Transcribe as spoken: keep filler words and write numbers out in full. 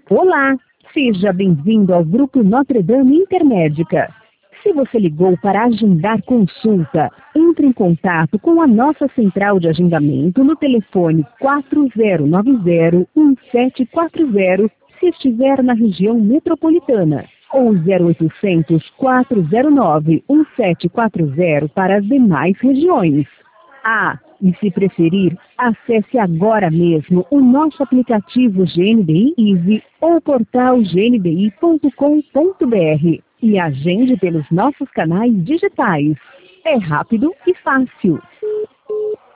Olá, seja bem-vindo ao Grupo Notre Dame Intermédica. Se você ligou para agendar consulta, entre em contato com a nossa central de agendamento no telefone quatro zero nove zero, um sete quatro zero, se estiver na região metropolitana, ou zero oitocentos, quatro zero nove, um sete quatro zero para as demais regiões. Ah, e se preferir, acesse agora mesmo o nosso aplicativo G N D I Easy ou portal g n d i ponto com ponto b r e agende pelos nossos canais digitais. É rápido e fácil.